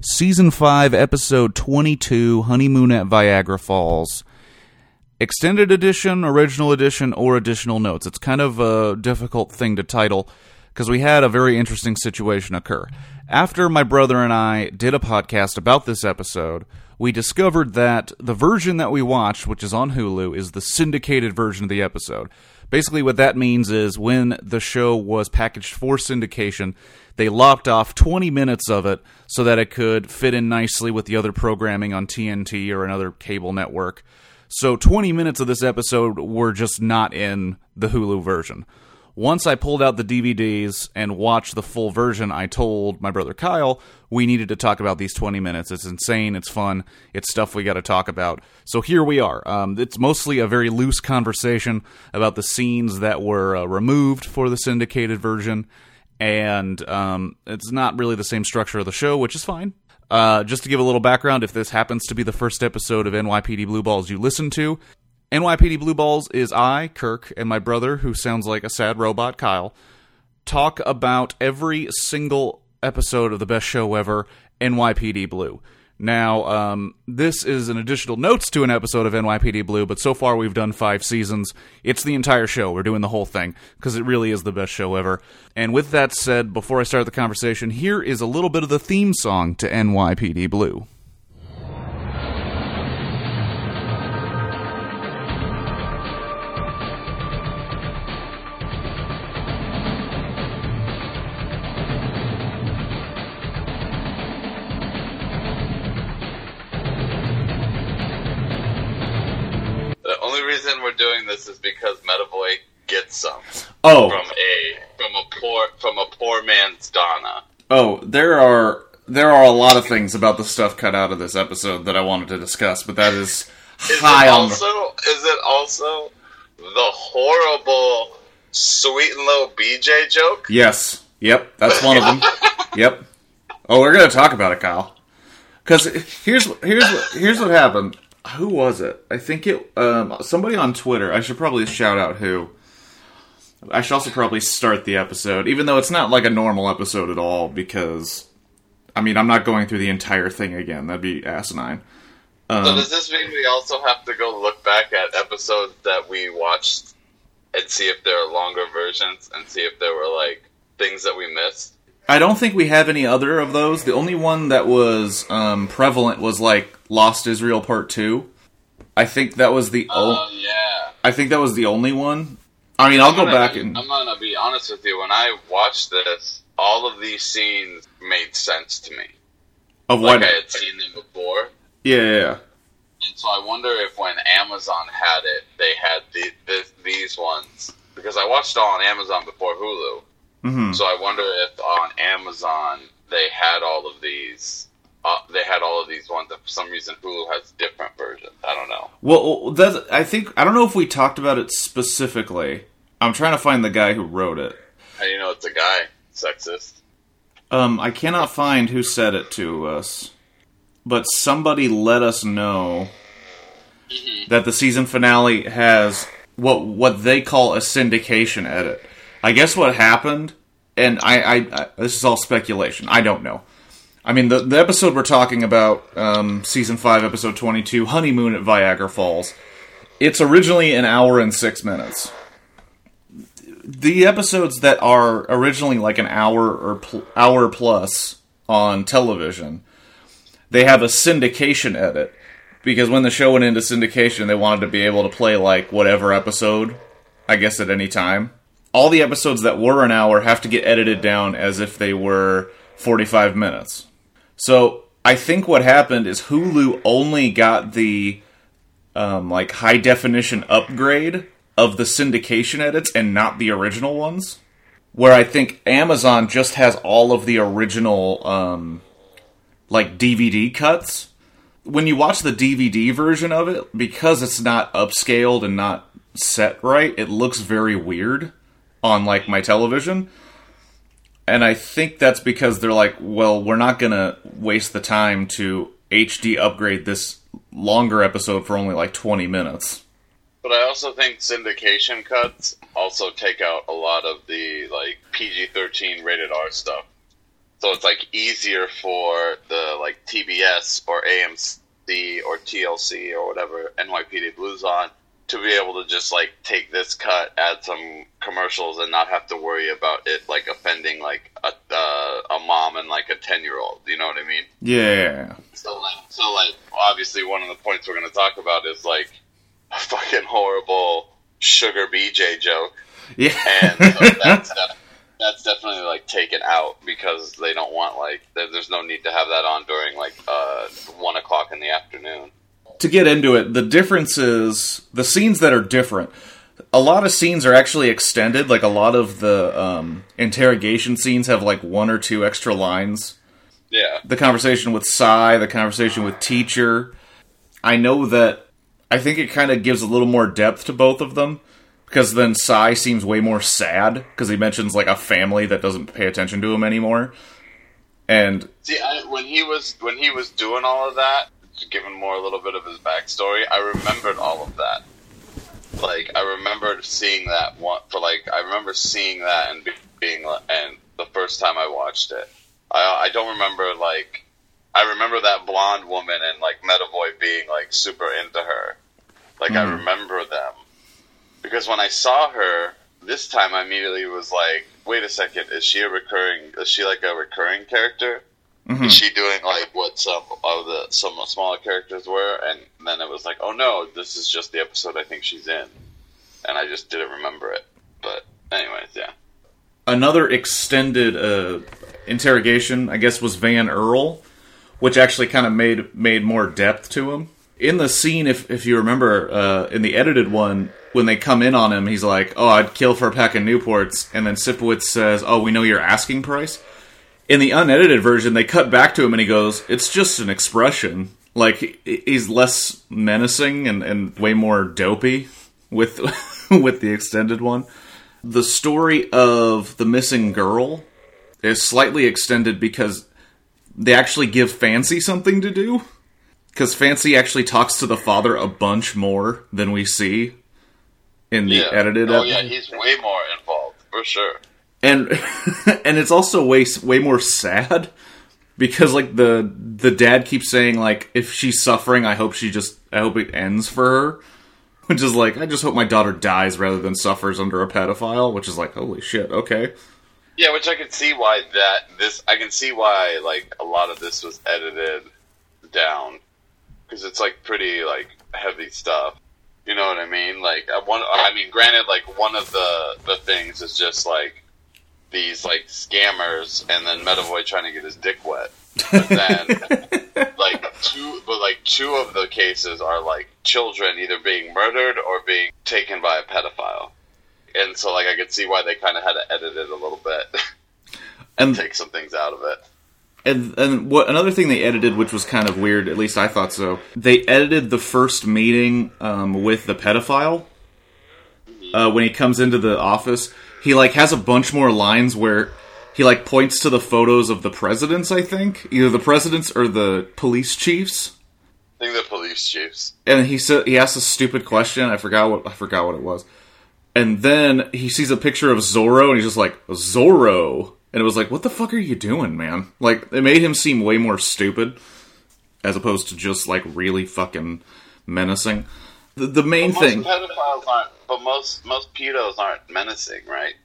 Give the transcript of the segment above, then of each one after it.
Season 5, Episode 22, Honeymoon at Viagra Falls. Extended edition, original edition, or additional notes. It's kind of a difficult thing to title, because we had a very interesting situation occur. After my brother and I did a podcast about this episode, we discovered that the version that we watched, which is on Hulu, is the syndicated version of the episode. Basically what that means is when the show was packaged for syndication, they lopped off 20 minutes of it so that it could fit in nicely with the other programming on TNT or another cable network. So 20 minutes of this episode were just not in the Hulu version. Once I pulled out the DVDs and watched the full version, I told my brother Kyle we needed to talk about these 20 minutes. It's insane, it's fun, it's stuff we got to talk about. So here we are. It's mostly a very loose conversation about the scenes that were removed for the syndicated version, and it's not really the same structure of the show, which is fine. Just to give a little background, if this happens to be the first episode of NYPD Blue Balls you listen to, NYPD Blue Balls is I, Kirk, and my brother, who sounds like a sad robot, Kyle, talk about every single episode of the best show ever, NYPD Blue. Now, this is an additional notes to an episode of NYPD Blue, but so far we've done 5 seasons. It's the entire show. We're doing the whole thing, because it really is the best show ever. And with that said, before I start the conversation, here is a little bit of the theme song to NYPD Blue. We're doing this is because Metavoy gets some from a poor man's Donna. Oh, there are a lot of things about the stuff cut out of this episode that I wanted to discuss, but that is high on. Is it also the horrible Sweet and Low BJ joke? Yes. Yep. That's one of them. Yep. Oh, we're gonna talk about it, Kyle. Because here's what happened. Who was it? I think it somebody on Twitter. I should probably shout out who. I should also probably start the episode, even though it's not like a normal episode at all, because, I mean, I'm not going through the entire thing again. That'd be asinine. So does this mean we also have to go look back at episodes that we watched and see if there are longer versions and see if there were, like, things that we missed? I don't think we have any other of those. The only one that was prevalent was, like, Lost Israel Part 2. I think that was the yeah. I think that was the only one. I mean, I'll go back and... I'm gonna be honest with you. When I watched this, all of these scenes made sense to me. Of like what? I had seen them before. Yeah. And so I wonder if when Amazon had it, they had these ones. Because I watched it all on Amazon before Hulu. Mm-hmm. So I wonder if on Amazon they had all of these. They had all of these ones that for some reason Hulu has different versions. I don't know. Well, I don't know if we talked about it specifically. I'm trying to find the guy who wrote it. How do you know it's a guy? Sexist. I cannot find who said it to us, but somebody let us know that the season finale has what they call a syndication edit. I guess what happened, and I this is all speculation. I don't know. I mean, the episode we're talking about, Season 5, Episode 22, Honeymoon at Viagra Falls, it's originally an hour and 6 minutes. The episodes that are originally like an hour or hour plus on television, they have a syndication edit. Because when the show went into syndication, they wanted to be able to play like whatever episode, I guess at any time. All the episodes that were an hour have to get edited down as if they were 45 minutes. So, I think what happened is Hulu only got the, like, high-definition upgrade of the syndication edits and not the original ones. Where I think Amazon just has all of the original, like, DVD cuts. When you watch the DVD version of it, because it's not upscaled and not set right, it looks very weird on, like, my television. And I think that's because they're like, well, we're not going to waste the time to HD upgrade this longer episode for only like 20 minutes. But I also think syndication cuts also take out a lot of the like PG-13 rated R stuff. So it's like easier for the like TBS or AMC or TLC or whatever NYPD Blue's on to be able to just like take this cut, add some commercials, and not have to worry about it like offending like a mom and like a 10-year-old. You know what I mean? Yeah. So like obviously one of the points we're going to talk about is like a fucking horrible Sugar BJ joke. Yeah. And so that's definitely like taken out because they don't want like there's no need to have that on during like 1 o'clock in the afternoon. To get into it, the difference is the scenes that are different. A lot of scenes are actually extended. Like a lot of the interrogation scenes have like 1 or 2 extra lines. Yeah. The conversation with Sai, the conversation with Teacher. I know that I think it kind of gives a little more depth to both of them. Because then Sai seems way more sad, because he mentions, like, a family that doesn't pay attention to him anymore. And... See, when he was doing all of that, giving more a little bit of his backstory, I remembered all of that. Like, I remembered seeing that and being, and the first time I watched it. I don't remember, like... I remember that blonde woman and, like, Metavoy being, like, super into her. Like, I remember them. Because when I saw her this time, I immediately was like, "Wait a second, is she like a recurring character? Mm-hmm. Is she doing like what some smaller characters were?" And then it was like, "Oh no, this is just the episode I think she's in," and I just didn't remember it. But anyways, yeah. Another extended interrogation, I guess, was Van Earl, which actually kind of made more depth to him. In the scene, if you remember, in the edited one, when they come in on him, he's like, "Oh, I'd kill for a pack of Newports," and then Sipowicz says, "Oh, we know your asking price." In the unedited version, they cut back to him and he goes, "It's just an expression." Like, he's less menacing and way more dopey with with the extended one. The story of the missing girl is slightly extended because they actually give Fancy something to do. Because Fancy actually talks to the father a bunch more than we see in the edited episode. Oh yeah, he's way more involved, for sure. And and it's also way more sad, because like the dad keeps saying like, if she's suffering, I hope it ends for her. Which is like, I just hope my daughter dies rather than suffers under a pedophile, which is like, holy shit, okay. Yeah, which I can see why I can see why like a lot of this was edited down. Because it's, like, pretty, like, heavy stuff. You know what I mean? Like, granted, like, one of the things is just, like, these, like, scammers and then Metavoy trying to get his dick wet. But then, two of the cases are, like, children either being murdered or being taken by a pedophile. And so, like, I could see why they kind of had to edit it a little bit. And take some things out of it. And what another thing they edited, which was kind of weird, at least I thought so, they edited the first meeting with the pedophile. When he comes into the office, he like has a bunch more lines where he like points to the photos of the presidents, I think. Either the presidents or the police chiefs. I think the police chiefs. And he asks a stupid question, I forgot what it was. And then he sees a picture of Zorro and he's just like, "Zorro." And it was like, what the fuck are you doing, man? Like, it made him seem way more stupid, as opposed to just, like, really fucking menacing. The main thing... Most pedos aren't menacing, right?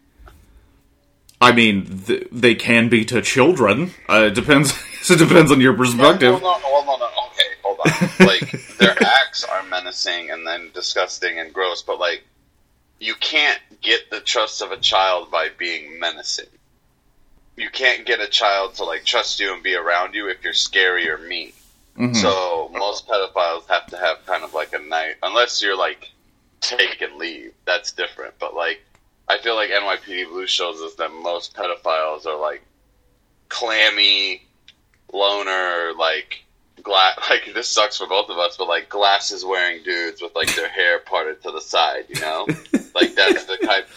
I mean, they can be to children. It depends on your perspective. No. Okay, hold on. Like, their acts are menacing and then disgusting and gross, but, like, you can't get the trust of a child by being menacing. You can't get a child to, like, trust you and be around you if you're scary or mean. Mm-hmm. So most pedophiles have to have kind of, like, a night... Unless you're, like, take and leave. That's different. But, like, I feel like NYPD Blue shows us that most pedophiles are, like, clammy, loner, like... Like, this sucks for both of us, but, like, glasses-wearing dudes with, like, their hair parted to the side, you know? Like, that's the type...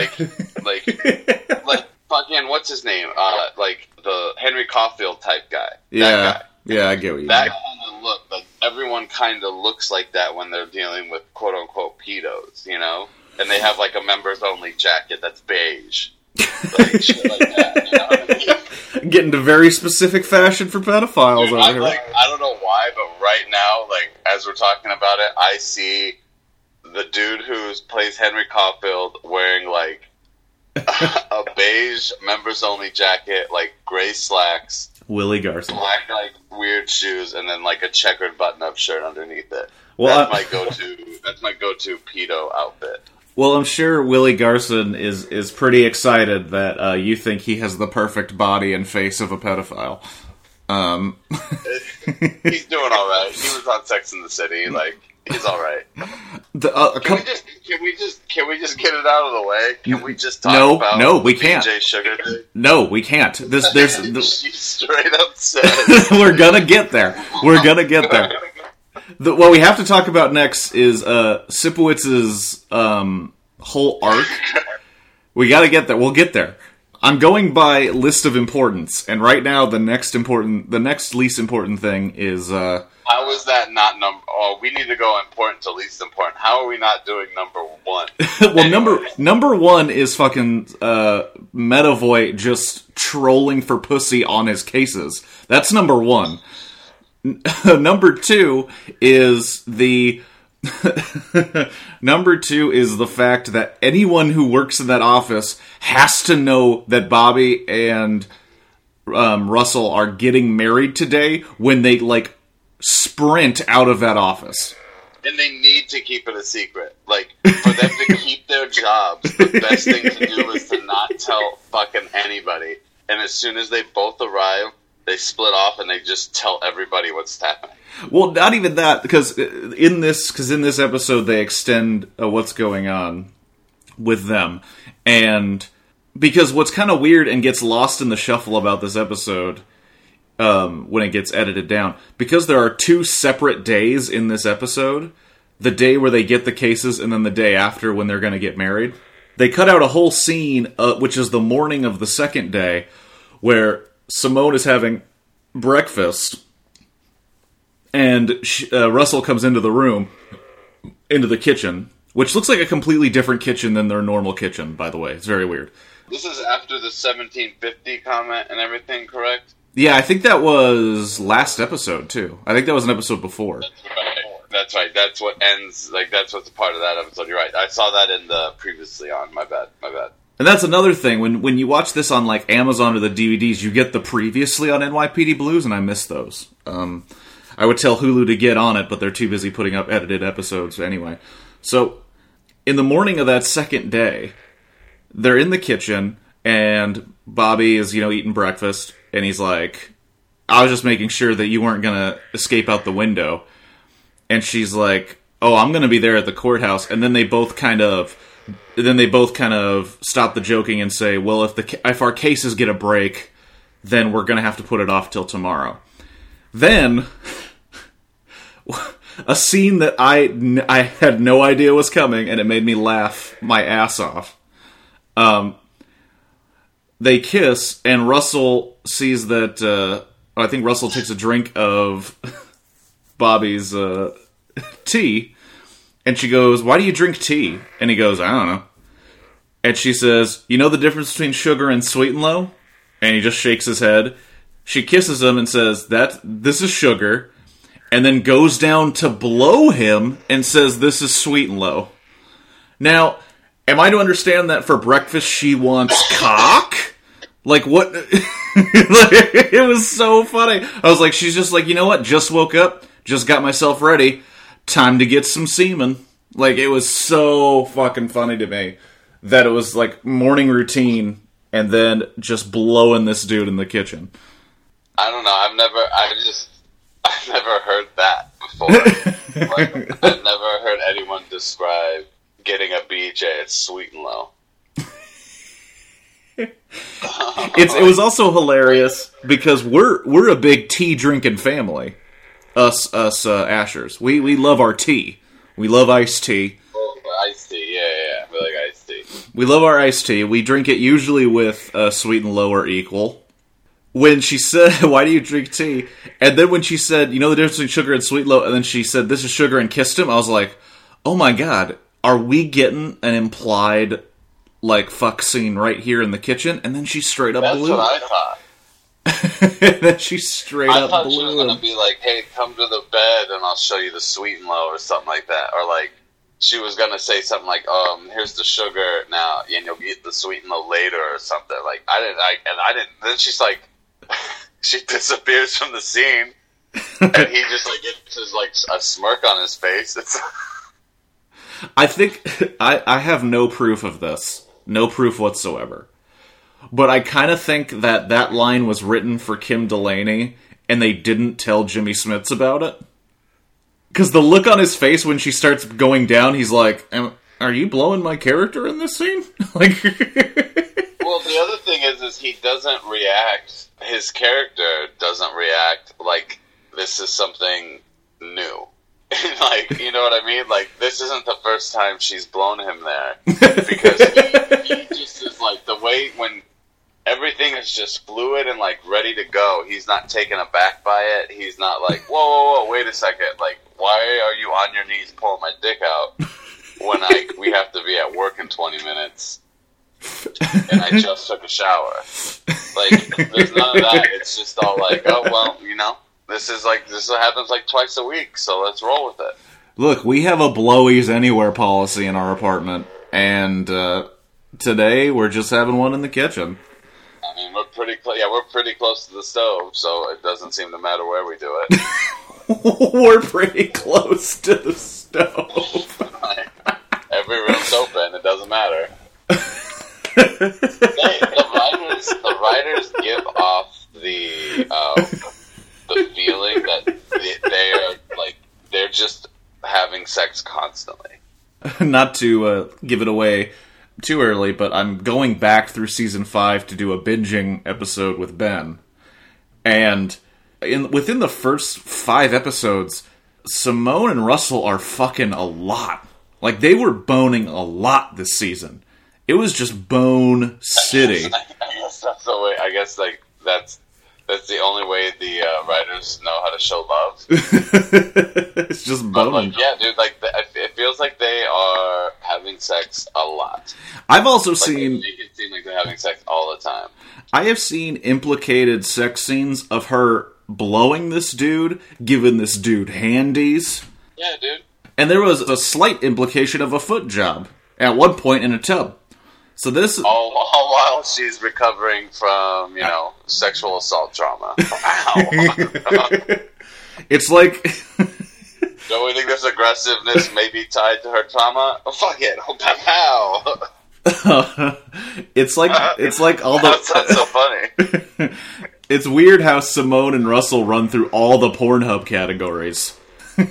Like... Fucking, what's his name? Like, the Henry Caulfield type guy. Yeah. That guy. Yeah, I get what you mean. That kind of look, like, everyone kind of looks like that when they're dealing with quote-unquote pedos, you know? And they have, like, a members-only jacket that's beige. Like, shit like that, you know what I mean? Get into very specific fashion for pedophiles Dude, over here. I don't know why, but right now, like, as we're talking about it, I see the dude who plays Henry Caulfield wearing, like, a beige members-only jacket, like, gray slacks, Willie Garson. black, like, weird shoes, and then, like, a checkered button-up shirt underneath it. Well, That's my go-to pedo outfit. Well, I'm sure Willie Garson is pretty excited that you think he has the perfect body and face of a pedophile. He's doing all right. He was on Sex and the City. Like, he's all right. Can we just get it out of the way? Can we just talk about no, we can't. BJ Sugar? No, we can't. She straight up said, We're gonna get there. What we have to talk about next is Sipowitz's whole arc. We gotta get there. We'll get there. I'm going by list of importance, and right now the next least important thing is how is that not number? Oh, we need to go important to least important. How are we not doing number one? Well, number one is fucking Metavoy just trolling for pussy on his cases. That's number one. Number two is the fact that anyone who works in that office has to know that Bobby and Russell are getting married today when they, like, sprint out of that office. And they need to keep it a secret. Like, for them to keep their jobs, the best thing to do is to not tell fucking anybody. And as soon as they both arrive, they split off and they just tell everybody what's happening. Well, not even that, because in this episode they extend what's going on with them. And because what's kind of weird and gets lost in the shuffle about this episode, when it gets edited down, because there are two separate days in this episode, the day where they get the cases and then the day after when they're going to get married, they cut out a whole scene, which is the morning of the second day, where Simone is having breakfast, and Russell comes into the kitchen, which looks like a completely different kitchen than their normal kitchen, by the way. It's very weird. This is after the 1750 comment and everything, correct? Yeah, I think that was last episode, too. I think that was an episode before. That's right. That's what ends, like, that's what's a part of that episode. You're right. I saw that in the previously on. My bad. And that's another thing. When you watch this on, like, Amazon or the DVDs, you get the previously on NYPD Blues, and I miss those. I would tell Hulu to get on it, but they're too busy putting up edited episodes anyway. So, in the morning of that second day, they're in the kitchen, and Bobby is, eating breakfast, and he's like, I was just making sure that you weren't going to escape out the window. And she's like, oh, I'm going to be there at the courthouse. And then they both kind of stop the joking and say, well, if our cases get a break, then we're going to have to put it off till tomorrow. Then, a scene that I had no idea was coming, and it made me laugh my ass off. They kiss, and Russell sees that, I think Russell takes a drink of Bobby's tea, and she goes, why do you drink tea? And he goes, I don't know. And she says, you know the difference between sugar and sweet and low? And he just shakes his head. She kisses him and says, this is sugar, and then goes down to blow him and says, this is sweet and low. Now, am I to understand that for breakfast she wants cock? Like, what? It was so funny. I was like, she's just like, you know what? Just woke up, just got myself ready. Time to get some semen. Like, it was so fucking funny to me that it was like morning routine and then just blowing this dude in the kitchen. I don't know. I've never heard that before. Like, I've never heard anyone describe getting a BJ as sweet and low. It was also hilarious because we're a big tea drinking family. Us Ashers. We love our tea. We love iced tea. Oh, iced tea, yeah. We like iced tea. We love our iced tea. We drink it usually with sweet and low or equal. When she said, why do you drink tea? And then when she said, you know the difference between sugar and sweet and low, and then she said, this is sugar, and kissed him, I was like, oh my god, are we getting an implied, like, fuck scene right here in the kitchen? And then she straight up blew. That's what I thought. And then she straight I up thought she was blew going him. to be like, hey, come to the bed and I'll show you the sweet and low or something like that. Or like, she was going to say something like, here's the sugar now and you'll get the sweet and low later or something. Like, I didn't, then she's like, she disappears from the scene and he just like gets his, like, a smirk on his face. It's I think, I have no proof of this. No proof whatsoever. But I kind of think that line was written for Kim Delaney, and they didn't tell Jimmy Smits about it. Because the look on his face when she starts going down, he's like, are you blowing my character in this scene? Like, well, the other thing is he doesn't react, his character doesn't react like this is something new. Like, you know what I mean? Like, this isn't the first time she's blown him there. Because he just is like, the way when everything is just fluid and, like, ready to go, he's not taken aback by it. He's not like, whoa, wait a second. Like, why are you on your knees pulling my dick out when we have to be at work in 20 minutes and I just took a shower? Like, there's none of that. It's just all like, oh, well, you know. This happens like twice a week, so let's roll with it. Look, we have a blowies anywhere policy in our apartment, and today we're just having one in the kitchen. I mean, we're pretty close to the stove, so it doesn't seem to matter where we do it. We're pretty close to the stove. Every room's open, it doesn't matter. The writers give off the feeling that they are like they're just having sex constantly. Not to give it away too early, but I'm going back through season 5 to do a binging episode with Ben, and within the first 5 episodes, Simone and Russell are fucking a lot. Like, they were boning a lot this season. It was just bone city. I guess that's the way. I guess like that's the only way the writers know how to show love. It's just boning. Like, yeah, dude. Like, it feels like they are having sex a lot. I've also like, seen. They make it seem like they're having sex all the time. I have seen implicated sex scenes of her blowing this dude, giving this dude handies. Yeah, dude. And there was a slight implication of a foot job at one point in a tub. So this all while she's recovering from, sexual assault trauma. Wow. It's like don't we think this aggressiveness may be tied to her trauma? Oh, fuck it. Pow. It's like all the. That's not so funny. It's weird how Simone and Russell run through all the Pornhub categories. You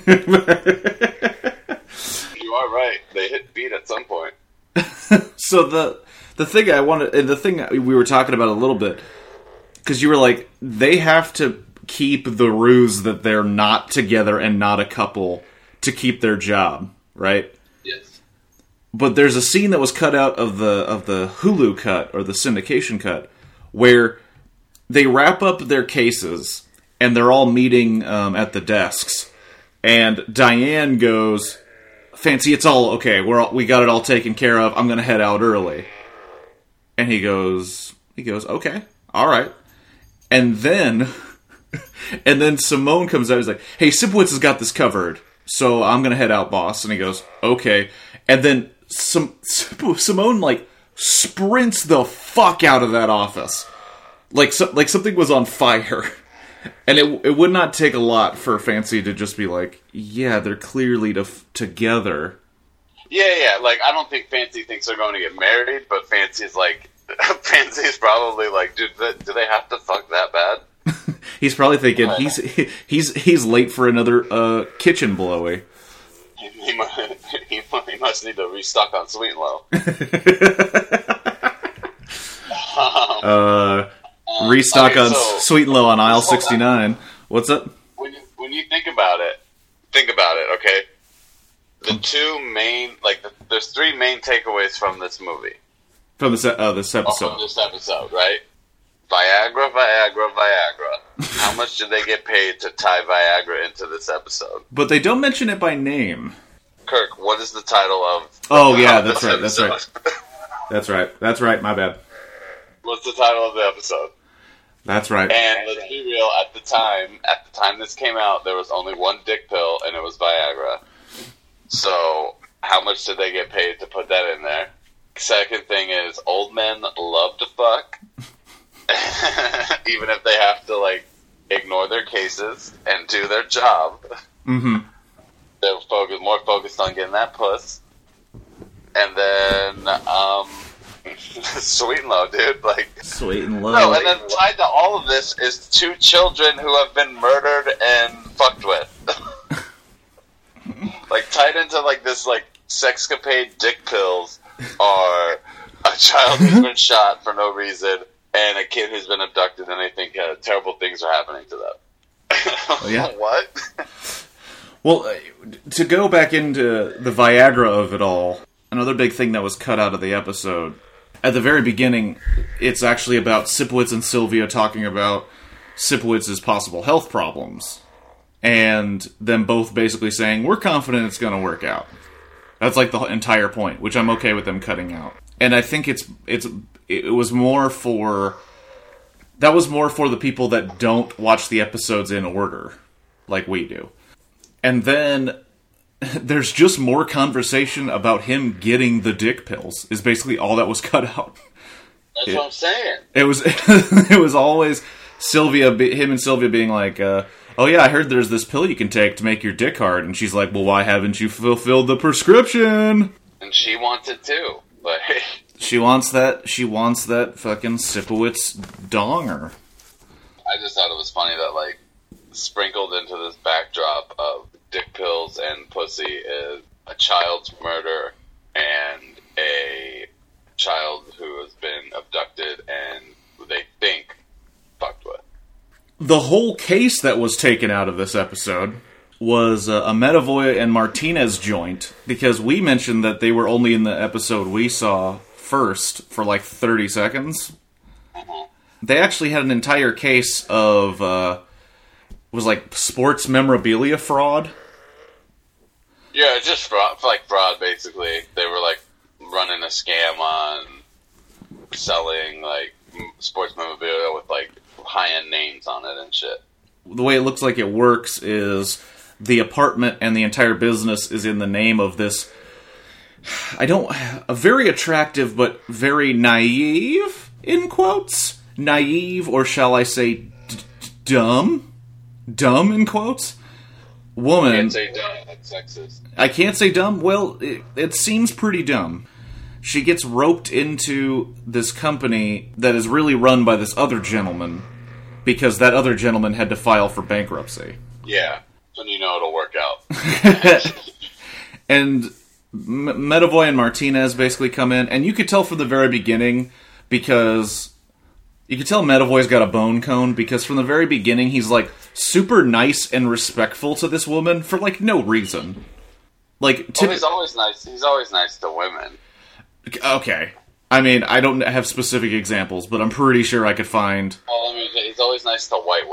are right. They hit beat at some point. So the thing I wanted, and the thing we were talking about a little bit, because you were like, they have to keep the ruse that they're not together and not a couple to keep their job, right? Yes. But there's a scene that was cut out of the Hulu cut or the syndication cut where they wrap up their cases and they're all meeting at the desks, and Diane goes, "Fancy, it's all okay. We got it all taken care of. I'm gonna head out early." And he goes, "Okay, all right." And then Simone comes out. He's like, "Hey, Sipowicz has got this covered, so I'm gonna head out, boss." And he goes, "Okay." And then Simone like sprints the fuck out of that office, like something was on fire. And it would not take a lot for Fancy to just be like, "Yeah, they're clearly together." Yeah. Like, I don't think Fancy thinks they're going to get married, but Fancy's probably like, dude, do they have to fuck that bad? He's probably thinking he's late for another kitchen blowy. He must need to restock on Sweet and Low. Restock on Sweet and Low on aisle 69. What's up? When you think about it, okay? The two main, there's 3 main takeaways from this movie. From this episode. From this episode, right? Viagra. How much did they get paid to tie Viagra into this episode? But they don't mention it by name. Kirk, what is the title of? Oh yeah, that's right. That's right. My bad. What's the title of the episode? That's right. And let's be real, at the time this came out, there was only one dick pill, and it was Viagra. So, how much did they get paid to put that in there? Second thing is, old men love to fuck. Even if they have to, like, ignore their cases and do their job. Mm-hmm. They're more focused on getting that puss. And then, sweet and low, dude. Like, sweet and low. No, and then tied to all of this is 2 children who have been murdered and fucked with. Like, tied into, like, this, like, sexcapade dick pills are a child who's been shot for no reason and a kid who's been abducted, and they think terrible things are happening to them. Oh, yeah. What? Well, to go back into the Viagra of it all, another big thing that was cut out of the episode, at the very beginning, it's actually about Sipowicz and Sylvia talking about Sipowicz's possible health problems. And them both basically saying, we're confident it's going to work out. That's like the entire point, which I'm okay with them cutting out. And I think it was more for... That was more for the people that don't watch the episodes in order, like we do. And then there's just more conversation about him getting the dick pills, is basically all that was cut out. That's what I'm saying. It was it was always him and Sylvia being like, oh yeah, I heard there's this pill you can take to make your dick hard. And she's like, well, why haven't you fulfilled the prescription? And she wants it too. But she wants that fucking Sipowicz donger. I just thought it was funny that, like, sprinkled into this backdrop of dick pills and pussy is a child's murder and a child who has been abducted and they think fucked with. The whole case that was taken out of this episode was a Medavoy and Martinez joint, because we mentioned that they were only in the episode we saw first for like 30 seconds. Mm-hmm. They actually had an entire case of was like sports memorabilia fraud. Yeah, it's just fraud basically. They were like running a scam on selling like sports memorabilia with like high-end names on it and shit. The way it looks like it works is the apartment and the entire business is in the name of this, a very attractive but very naive, in quotes, naive, or shall I say dumb, in quotes, woman. I can't say dumb, that's sexist. I can't say dumb? Well, it seems pretty dumb. She gets roped into this company that is really run by this other gentleman, because that other gentleman had to file for bankruptcy. Yeah, then you know it'll work out. And Medavoy and Martinez basically come in, and you could tell from the very beginning, because you could tell Medavoy's got a bone cone, because from the very beginning he's like super nice and respectful to this woman for like no reason. Like, he's always nice. He's always nice to women. Okay. I mean, I don't have specific examples, but I'm pretty sure I could find... Well, I mean, he's always nice to white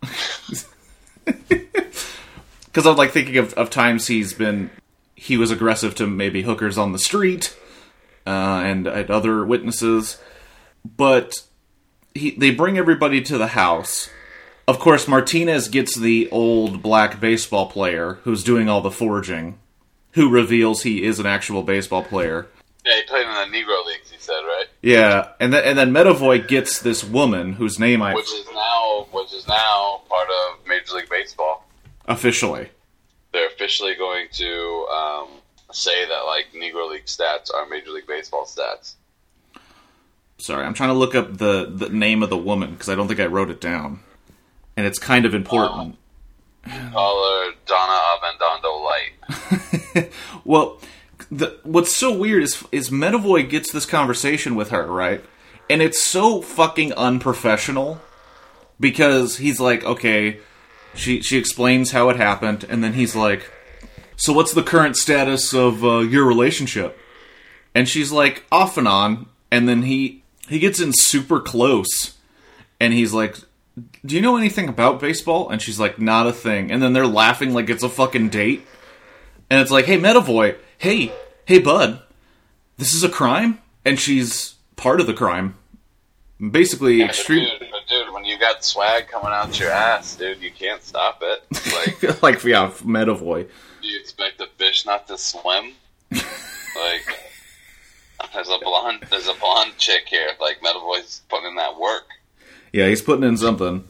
women. Because I'm like thinking of times he was aggressive to maybe hookers on the street, and other witnesses. But they bring everybody to the house. Of course, Martinez gets the old black baseball player who's doing all the forging, who reveals he is an actual baseball player. Yeah, he played in the Negro Leagues, he said, right? Yeah, and then Medavoy gets this woman whose name which is now part of Major League Baseball. Officially. They're officially going to say that, like, Negro League stats are Major League Baseball stats. Sorry, I'm trying to look up the name of the woman, because I don't think I wrote it down. And it's kind of important. Call her Donna Abendondo Light. Well... what's so weird is Medavoy gets this conversation with her, right? And it's so fucking unprofessional, because he's like, okay, she explains how it happened, and then he's like, so what's the current status of your relationship? And she's like, off and on, and then he gets in super close, and he's like, do you know anything about baseball? And she's like, not a thing. And then they're laughing like it's a fucking date. And it's like, hey, Medavoy, hey, bud, this is a crime? And she's part of the crime. Basically, Yeah, extreme... But dude, when you got swag coming out your ass, dude. You can't stop it. Like, like, yeah, Medavoy. do you expect a fish not to swim? Like, there's a blonde chick here. Like, Medavoy's putting in that work. Yeah, he's putting in something.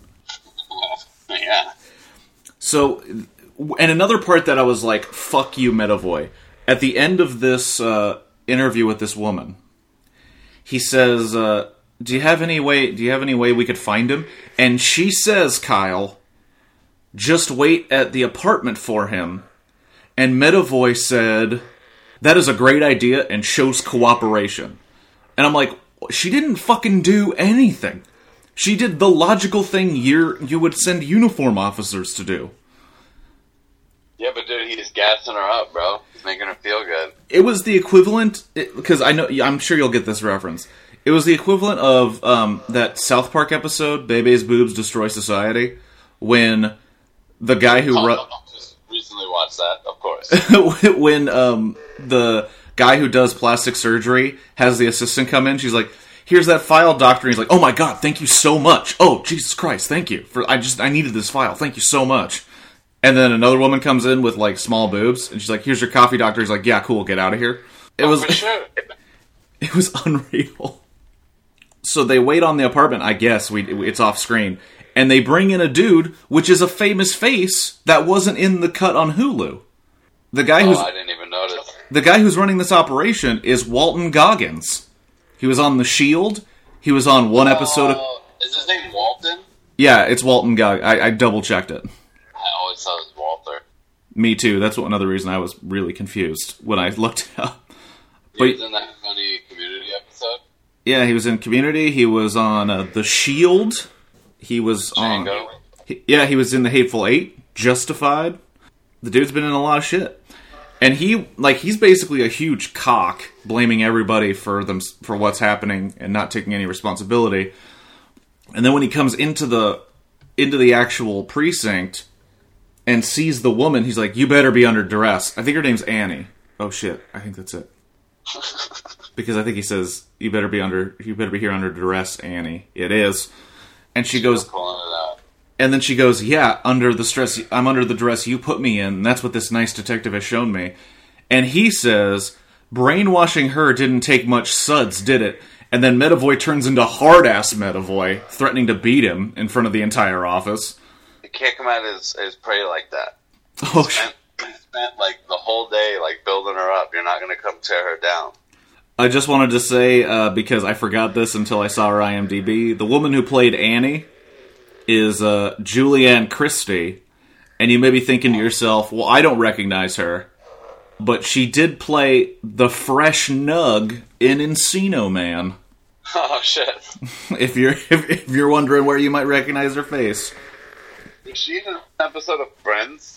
Yeah. So, and another part that I was like, fuck you, Medavoy. At the end of this interview with this woman, he says, do you have any way we could find him? And she says, Kyle, just wait at the apartment for him. And Medavoy said, that is a great idea and shows cooperation. And I'm like, she didn't fucking do anything. She did the logical thing you would send uniform officers to do. Yeah, but dude, he's gassing her up, bro. He's making her feel good. It was the equivalent, because I'm sure you'll get this reference. It was the equivalent of that South Park episode, Bebe's Boobs Destroy Society, when the guy who just recently watched that, of course. when the guy who does plastic surgery has the assistant come in, she's like, here's that file, doctor. And he's like, oh my god, thank you so much. Oh, Jesus Christ, thank you. I needed this file. Thank you so much. And then another woman comes in with, like, small boobs, and she's like, here's your coffee, doctor. He's like, yeah, cool, get out of here. It was for sure. It was unreal. So they wait on the apartment, I guess. It's off screen. And they bring in a dude, which is a famous face that wasn't in the cut on Hulu. The guy I didn't even notice. The guy who's running this operation is Walton Goggins. He was on The Shield. He was on one episode of... Is his name Walton? Yeah, it's Walton Goggins. I double-checked it. I always thought it was Walter. Me too. That's another reason I was really confused when I looked it up. He was in that funny Community episode? Yeah, he was in Community. He was on The Shield. He was Django. He was in The Hateful Eight. Justified. The dude's been in a lot of shit. And he's basically a huge cock, blaming everybody for what's happening and not taking any responsibility. And then when he comes into the actual precinct and sees the woman, he's like, you better be under duress. I think her name's Annie. Oh shit, I think that's it. Because I think he says, you better be here under duress, Annie. It is. And she goes, and then she goes, yeah, I'm under the duress you put me in, and that's what this nice detective has shown me. And he says, brainwashing her didn't take much suds, did it? And then Medavoy turns into hard-ass Medavoy, threatening to beat him in front of the entire office. You can't come at his prey like that. Oh, He spent like the whole day like building her up. You're not going to come tear her down. I just wanted to say, because I forgot this until I saw her IMDb, the woman who played Annie is Julianne Christie. And you may be thinking to yourself, well, I don't recognize her. But she did play the fresh Nug in Encino Man. Oh, shit. If you're wondering where you might recognize her face. Was she in an episode of Friends?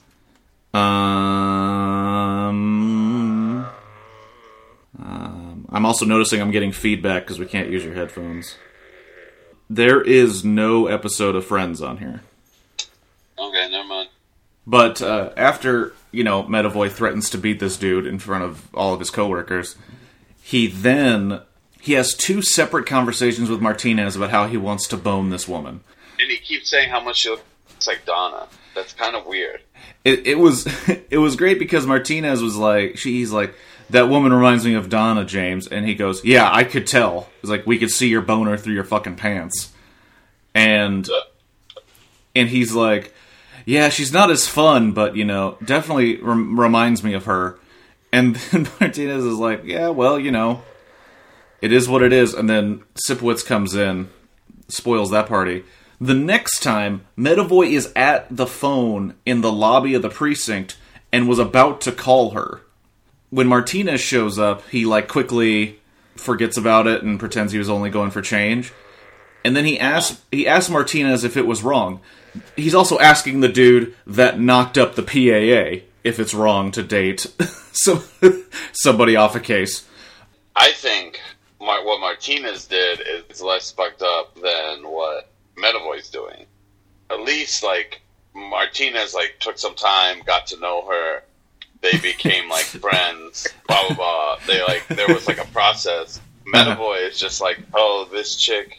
I'm also noticing I'm getting feedback because we can't use your headphones. There is no episode of Friends on here. Okay, never mind. But after, Medavoy threatens to beat this dude in front of all of his coworkers, he has two separate conversations with Martinez about how he wants to bone this woman. And he keeps saying how much she looks like Donna. That's kind of weird. It was great because Martinez was like, he's like, that woman reminds me of Donna, James. And he goes, yeah, I could tell. It's like, we could see your boner through your fucking pants. And he's like, yeah, she's not as fun, but, definitely reminds me of her. And then Martinez is like, yeah, well, it is what it is. And then Sipowicz comes in, spoils that party. The next time, Medavoy is at the phone in the lobby of the precinct and was about to call her. When Martinez shows up, he, quickly forgets about it and pretends he was only going for change. And then he asks Martinez if it was wrong. He's also asking the dude that knocked up the PAA if it's wrong to date somebody off a case. I think what Martinez did is less fucked up than what Medavoy's doing. At least, Martinez, took some time, got to know her. They became, friends, blah, blah, blah. There was, a process. Medavoy is just oh, this chick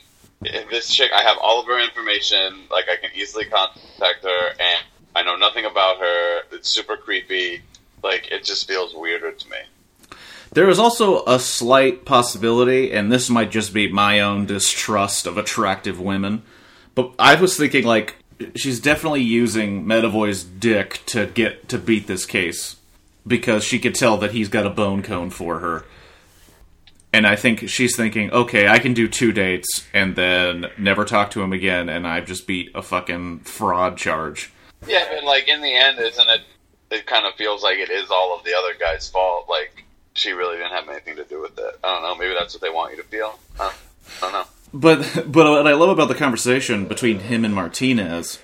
if this chick, I have all of her information, like, I can easily contact her, and I know nothing about her, it's super creepy, like, it just feels weirder to me. There is also a slight possibility, and this might just be my own distrust of attractive women, but I was thinking, like, she's definitely using Medavoy's dick to beat this case, because she could tell that he's got a bone cone for her. And I think she's thinking, okay, I can do 2 dates, and then never talk to him again, and I've just beat a fucking fraud charge. Yeah, but, like, in the end, isn't it, it kind of feels like it is all of the other guy's fault, like, she really didn't have anything to do with it. I don't know, maybe that's what they want you to feel? I don't know. But what I love about the conversation between him and Martinez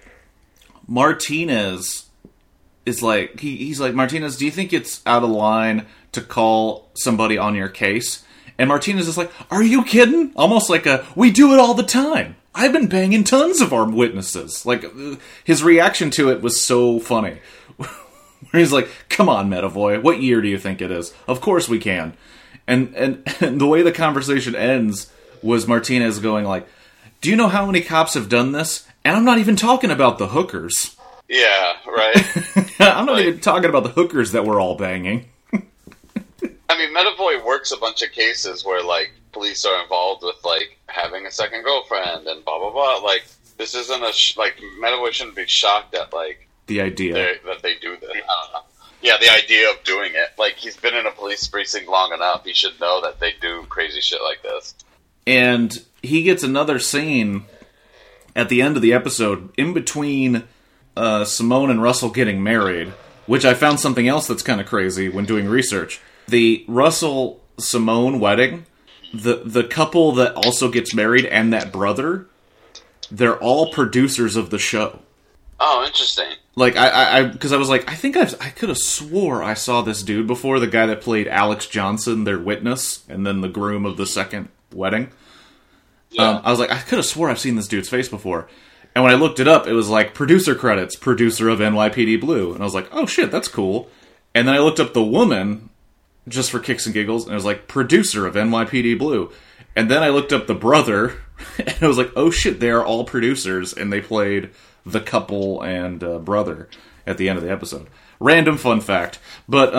is like, he's like, Martinez, do you think it's out of line to call somebody on your case? And Martinez is like, are you kidding? Almost like we do it all the time. I've been banging tons of our witnesses. Like, his reaction to it was so funny. Where he's like, come on, Medavoy, what year do you think it is? Of course we can. And the way the conversation ends was Martinez going like, do you know how many cops have done this? And I'm not even talking about the hookers. Yeah, right. I'm not even talking about the hookers that we're all banging. I mean, Medavoy works a bunch of cases where, like, police are involved with, like, having a second girlfriend and blah, blah, blah. Like, this isn't like, Medavoy shouldn't be shocked at, like, the idea that they do this. I don't know. Yeah, the idea of doing it. Like, he's been in a police precinct long enough. He should know that they do crazy shit like this. And he gets another scene at the end of the episode, in between Simone and Russell getting married, which I found something else that's kind of crazy when doing research. The Russell-Simone wedding, the couple that also gets married and that brother, they're all producers of the show. Oh, interesting. Like, because I was like, I think I could have swore I saw this dude before, the guy that played Alex Johnson, their witness, and then the groom of the second wedding. Yeah. I was like, I could have swore I've seen this dude's face before. And when I looked it up, it was like, producer credits, producer of NYPD Blue. And I was like, oh shit, that's cool. And then I looked up the woman, just for kicks and giggles, and it was like, producer of NYPD Blue. And then I looked up the brother, and I was like, oh shit, they are all producers, and they played the couple and brother at the end of the episode. Random fun fact. But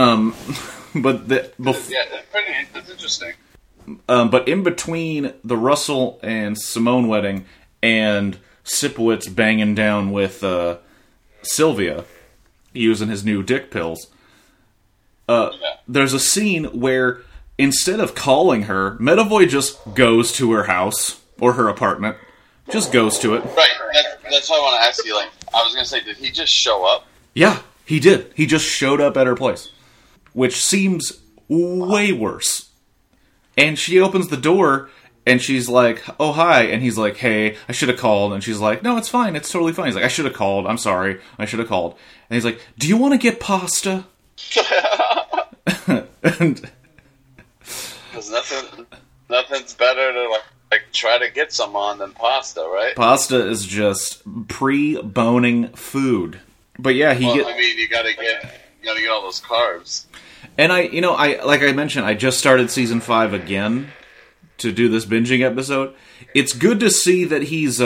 that's interesting. But in between the Russell and Simone wedding and Sipowicz banging down with Sylvia, using his new dick pills, there's a scene where instead of calling her, Medavoy just goes to her house or her apartment. Just goes to it. Right. That's what I want to ask you. Like, I was going to say, did he just show up? Yeah, he did. He just showed up at her place, which seems way worse. And she opens the door, and she's like, oh, hi. And he's like, hey, I should have called. And she's like, no, it's fine. It's totally fine. He's like, I should have called. I'm sorry. I should have called. And he's like, do you want to get pasta? Because nothing's better to, like, try to get some on than pasta, right? Pasta is just pre-boning food. But yeah, I mean, you gotta get all those carbs. And I like I mentioned, I just started season 5 again to do this binging episode. It's good to see that he's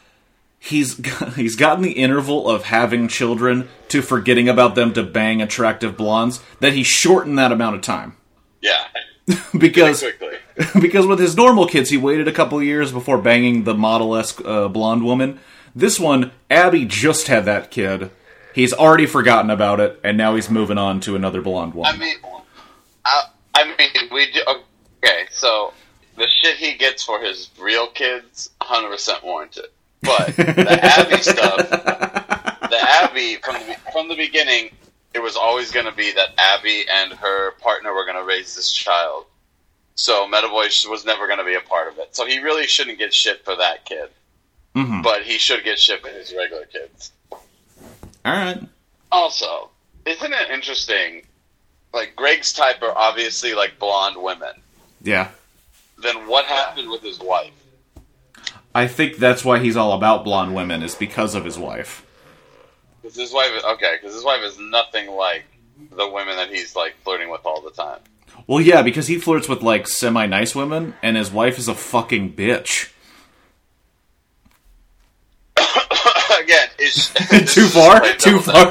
gotten the interval of having children to forgetting about them to bang attractive blondes, that he shortened that amount of time. Yeah. because with his normal kids, he waited a couple of years before banging the model-esque blonde woman. This one, Abby just had that kid. He's already forgotten about it, and now he's moving on to another blonde woman. I mean, we do. Okay, so the shit he gets for his real kids, 100% warranted. But the Abby stuff, from the beginning, it was always going to be that Abby and her partner were going to raise this child. So Medavoy was never going to be a part of it. So he really shouldn't get shit for that kid. Mm-hmm. But he should get shit for his regular kids. Alright. Also, isn't it interesting, like, Greg's type are obviously, like, blonde women. Yeah. Then what happened with his wife? I think that's why he's all about blonde women, is because of his wife. Because his wife is nothing like the women that he's, like, flirting with all the time. Well, yeah, because he flirts with, like, semi-nice women, and his wife is a fucking bitch. Too far? Too far?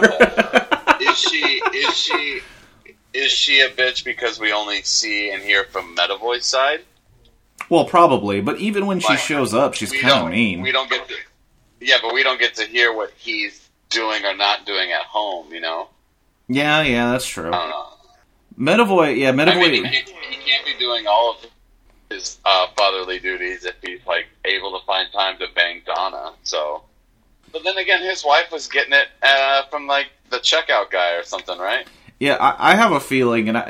Is she a bitch because we only see and hear from Medavoy's side? Well, probably, but even when she shows up, she's kind of mean. We don't get to... Yeah, but we don't get to hear what he's doing or not doing at home, you know? Yeah, that's true. I don't know. Medavoy... I mean, he can't be doing all of his fatherly duties if he's, like, able to find time to bang Donna, so... But then again, his wife was getting it from, like, the checkout guy or something, right? Yeah, I have a feeling, and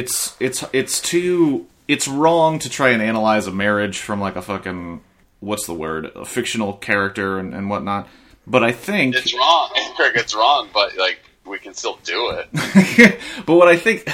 it's wrong to try and analyze a marriage from, like, a fucking... What's the word? A fictional character and whatnot. But I think... It's wrong. It's wrong, but, like, we can still do it. But what I think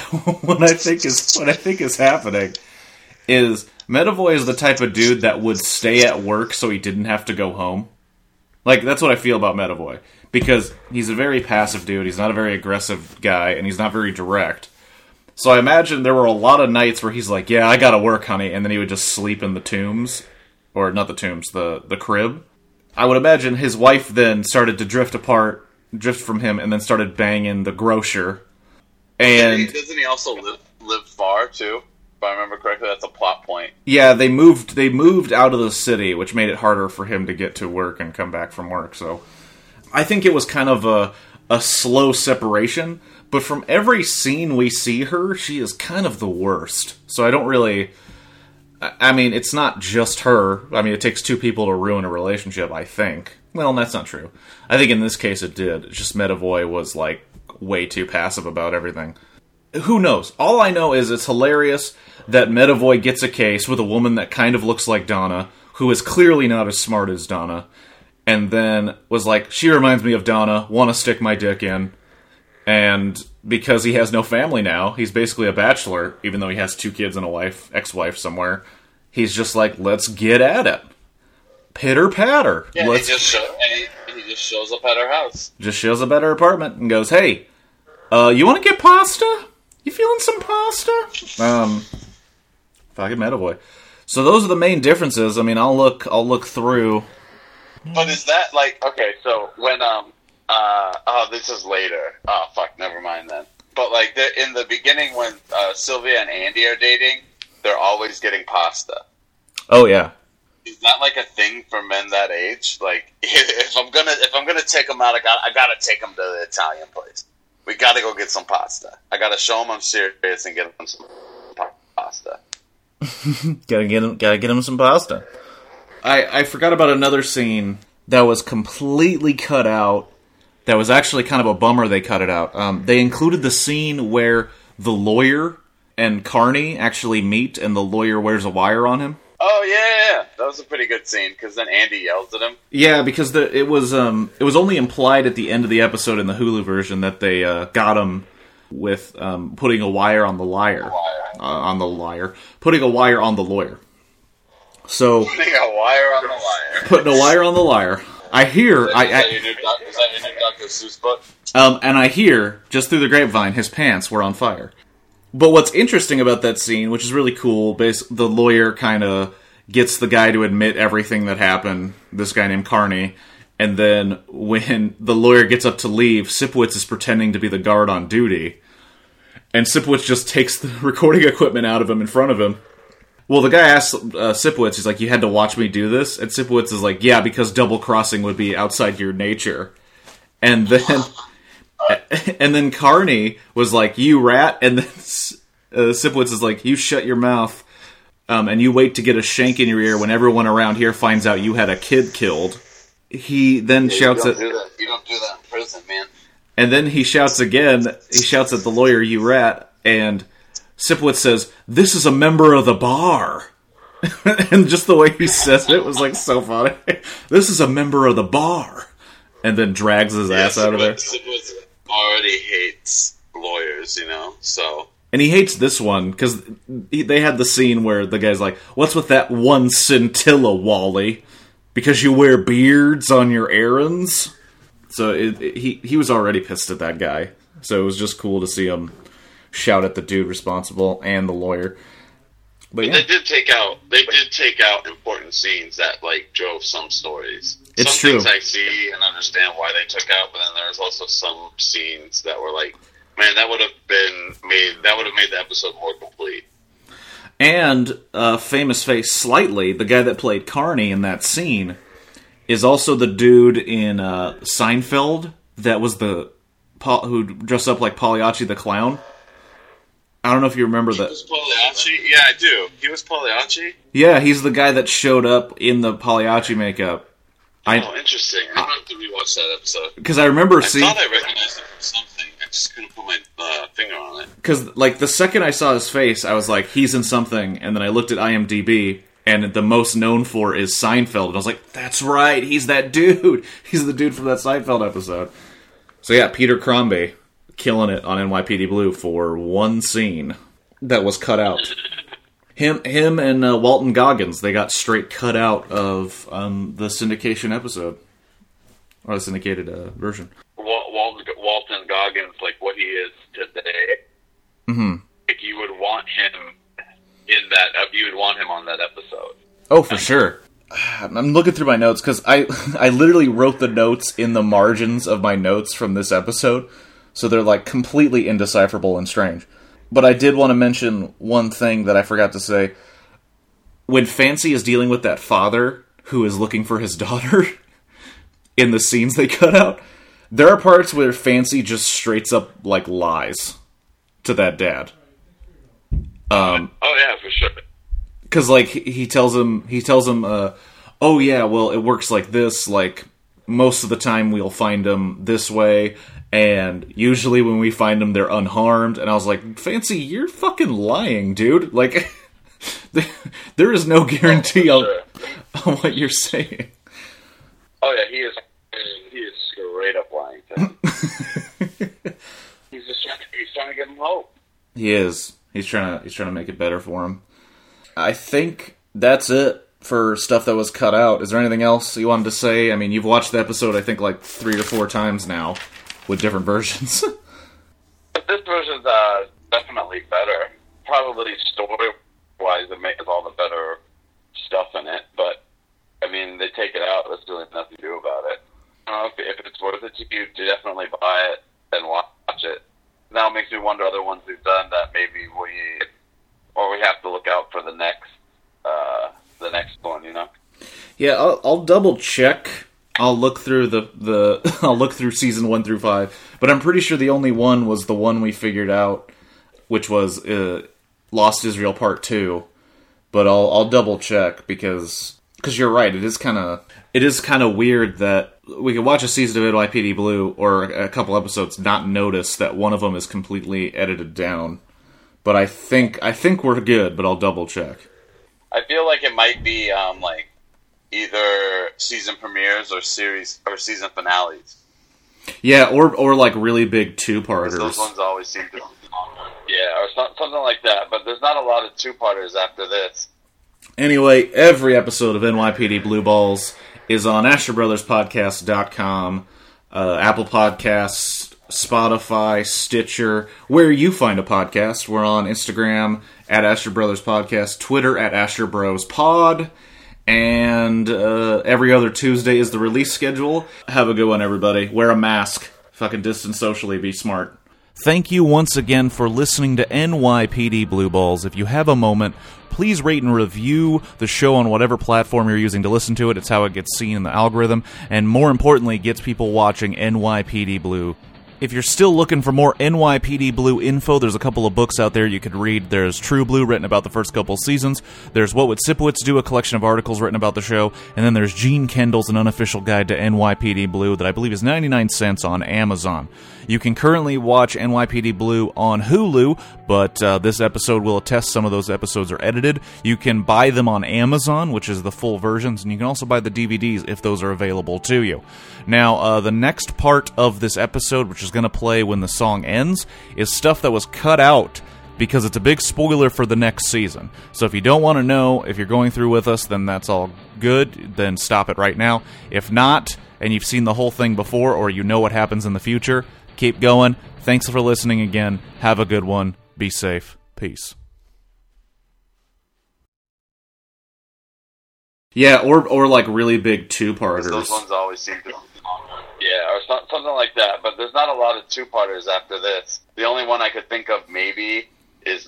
is happening is Medavoy is the type of dude that would stay at work so he didn't have to go home. Like, that's what I feel about Medavoy. Because he's a very passive dude, he's not a very aggressive guy, and he's not very direct. So I imagine there were a lot of nights where he's like, yeah, I gotta work, honey, and then he would just sleep in the tombs. Or, not the tombs, the crib. I would imagine his wife then started to drift from him, and then started banging the grocer. And doesn't he also live far, too? If I remember correctly, that's a plot point. Yeah, they moved out of the city, which made it harder for him to get to work and come back from work, so... I think it was kind of a slow separation, but from every scene we see her, she is kind of the worst. So I don't really... I mean, it's not just her. I mean, it takes two people to ruin a relationship, I think. Well, that's not true. I think in this case it did. It's just Medavoy was, like, way too passive about everything. Who knows? All I know is it's hilarious that Medavoy gets a case with a woman that kind of looks like Donna, who is clearly not as smart as Donna, and then was like, she reminds me of Donna, want to stick my dick in. And because he has no family now, he's basically a bachelor, even though he has 2 kids and a ex-wife somewhere. He's just like, let's get at it. Pitter patter. Yeah, he just shows up at her house. Just shows up at her apartment and goes, hey, you want to get pasta? You feeling some pasta? Fucking Medavoy. So those are the main differences. I mean, I'll look through. But is that like, okay, so when, this is later. Oh, fuck, never mind then. But, like, in the beginning when Sylvia and Andy are dating, they're always getting pasta. Oh, yeah. Is that, like, a thing for men that age? Like, if I'm gonna take them out, I gotta take them to the Italian place. We gotta go get some pasta. I gotta show them I'm serious and get them some pasta. Gotta get him some pasta. I forgot about another scene that was completely cut out. That was actually kind of a bummer they cut it out. They included the scene where the lawyer and Carney actually meet and the lawyer wears a wire on him. Oh, yeah. That was a pretty good scene, because then Andy yells at him. Yeah, because it was only implied at the end of the episode in the Hulu version that they got him with putting a wire on the liar. Putting a wire on the lawyer. So putting a wire on the liar. Putting a wire on the liar. I hear... Is that your new Dr. Seuss book? And I hear, just through the grapevine, his pants were on fire. But what's interesting about that scene, which is really cool, the lawyer kind of gets the guy to admit everything that happened, this guy named Carney, and then when the lawyer gets up to leave, Sipowicz is pretending to be the guard on duty, and Sipowicz just takes the recording equipment out of him in front of him. Well, the guy asks Sipowicz, he's like, you had to watch me do this? And Sipowicz is like, yeah, because double-crossing would be outside your nature. And then Carney was like, you rat, and then Sipowicz is like, you shut your mouth, and you wait to get a shank in your ear when everyone around here finds out you had a kid killed. He then shouts at... You don't do that in prison, man. And then he shouts again, he shouts at the lawyer, you rat, and Sipowicz says, this is a member of the bar. And just the way he says it was like so funny. This is a member of the bar. And then drags his ass out of there. Sipowicz already hates lawyers, so... And he hates this one, because they had the scene where the guy's like, what's with that one scintilla, Wally? Because you wear beards on your errands? So he was already pissed at that guy. So it was just cool to see him shout at the dude responsible and the lawyer. But yeah. They did take out important scenes that, like, drove some stories. It's some true. things I see and understand why they took out, but then there's also some scenes that were like, man, that would have made the episode more complete. And famous face slightly, the guy that played Carney in that scene is also the dude in Seinfeld that was who dressed up like Pagliacci the clown. I don't know if you remember that. He was Pagliacci? Yeah, I do. He was Pagliacci? Yeah, he's the guy that showed up in the Pagliacci makeup. Interesting. I'm going to have to rewatch that episode. Because I remember I thought I recognized it from something. I just couldn't put my finger on it. Because, like, the second I saw his face, I was like, he's in something. And then I looked at IMDb, and the most known for is Seinfeld. And I was like, that's right, he's that dude. He's the dude from that Seinfeld episode. So yeah, Peter Crombie, killing it on NYPD Blue for one scene that was cut out. Him and Walton Goggins, they got straight cut out of the syndication episode. Or the syndicated version. Walton Goggins, like what he is today. Mm-hmm. Like you would want him in that. You would want him on that episode. Oh, for sure. I'm looking through my notes because I literally wrote the notes in the margins of my notes from this episode, so they're like completely indecipherable and strange. But I did want to mention one thing that I forgot to say. When Fancy is dealing with that father who is looking for his daughter in the scenes they cut out, there are parts where Fancy just straight up like lies to that dad. Oh yeah, for sure. Because like he tells him, oh yeah, well it works like this. Like most of the time we'll find them this way, and usually when we find them they're unharmed. And I was like, Fancy, you're fucking lying, dude. Like there is no guarantee on what you're saying. Oh yeah, he is straight up lying to him. He's trying to give him hope. He is. He's trying to make it better for him. I think that's it for stuff that was cut out. Is there anything else you wanted to say? I mean, you've watched the episode, I think, like 3 or 4 times now, with different versions. But this version's definitely better. Probably story-wise, it has all the better stuff in it. But, I mean, they take it out. There's really nothing to do about it. I don't know if it's worth it to you to definitely buy it and watch it. Now it makes me wonder other ones we've done that maybe we have to look out for the next one, you know? Yeah, I'll double check. I'll look through I'll look through season 1 through 5, but I'm pretty sure the only one was the one we figured out, which was Lost Israel Part 2. But I'll double check because you're right. It is kind of weird that we could watch a season of NYPD Blue or a couple episodes, not notice that one of them is completely edited down. But I think we're good. But I'll double check. I feel like it might be like either season premieres or season finales. Yeah, or like really big 2-parters. Those ones always seem to. Yeah, or something like that. But there's not a lot of 2-parters after this. Anyway, every episode of NYPD Blue Balls is on AsherBrothersPodcast.com, Apple Podcasts, Spotify, Stitcher, where you find a podcast. We're on Instagram at Asher Brothers Podcast, Twitter at Asher Bros Pod, and every other Tuesday is the release schedule. Have a good one, everybody. Wear a mask. Fucking distance socially. Be smart. Thank you once again for listening to NYPD Blue Balls. If you have a moment, please rate and review the show on whatever platform you're using to listen to it. It's how it gets seen in the algorithm, and more importantly, gets people watching NYPD Blue. If you're still looking for more NYPD Blue info, there's a couple of books out there you could read. There's True Blue, written about the first couple seasons. There's What Would Sipowicz Do, a collection of articles written about the show. And then there's Gene Kendall's An Unofficial Guide to NYPD Blue that I believe is 99 cents on Amazon. You can currently watch NYPD Blue on Hulu, but this episode will attest some of those episodes are edited. You can buy them on Amazon, which is the full versions, and you can also buy the DVDs if those are available to you. Now, the next part of this episode, which is going to play when the song ends, is stuff that was cut out because it's a big spoiler for the next season. So if you don't want to know, if you're going through with us, then that's all good. Then stop it right now. If not, and you've seen the whole thing before, or you know what happens in the future, keep going. Thanks for listening again. Have a good one. Be safe. Peace. Yeah, or like really big 'Cause two-parters. those ones always seem to. Yeah, or something like that. But there's not a lot of two-parters after this. The only one I could think of maybe is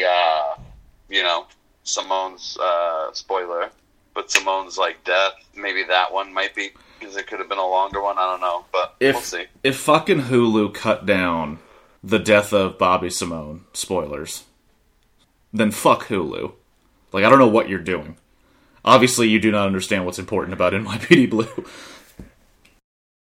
Simone's spoiler, but Simone's like death. Maybe that one might be, because it could have been a longer one. I don't know, but we'll see. If fucking Hulu cut down the death of Bobby Simone, spoilers, then fuck Hulu. Like, I don't know what you're doing. Obviously, you do not understand what's important about NYPD Blue.